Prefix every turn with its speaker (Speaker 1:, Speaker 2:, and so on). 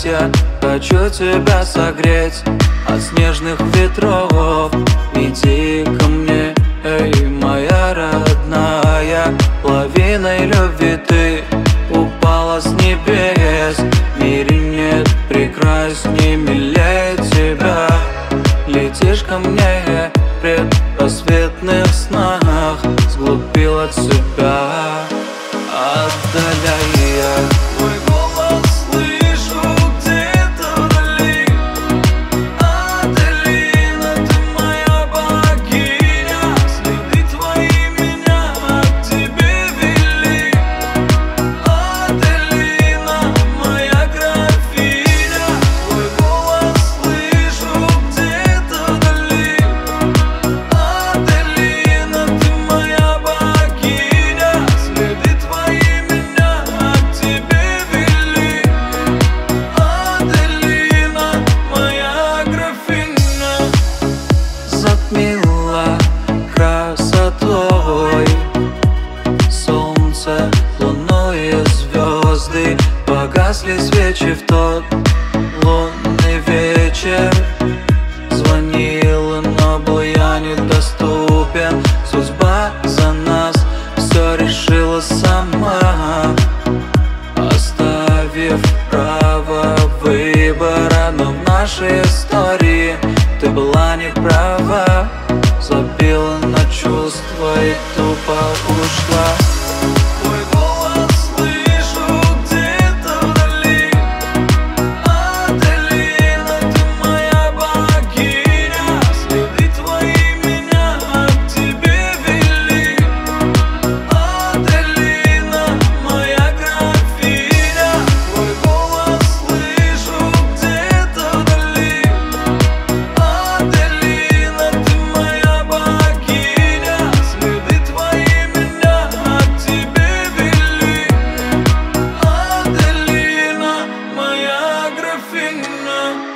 Speaker 1: я хочу тебя согреть от снежных ветров. Иди ко мне, эй, моя родная, лавиной любви ты упала с небес. В мире нет прекрасней, милее тебя. Летишь ко мне в предрассветных снах, сглупил от себя, отдаляя.
Speaker 2: Твой голос слышу где-то вдали. Аделина, ты моя богиня, следы твои меня к тебе вели. Аделина, моя графиня, твой голос слышу где-то вдали. Аделина, ты моя богиня, следы твои меня к тебе вели. Аделина, моя графиня.
Speaker 1: Затмила красотой солнце, луну и звезды. Погасли свечи в тот лунный вечер. Звонила, но был я недоступен. Судьба за нас все решила сама, оставив право выбора. Но в нашей истории ты была не права. Забила на чувства и тупо ушла.
Speaker 2: Твой голос слышу где-то вдали. Аделина, ты моя богиня, следы твои меня к тебе вели. Аделина, моя графиня, твой голос слышу где-то вдали. Аделина, ты моя богиня, следы твои меня к тебе вели. Аделина, моя графиня.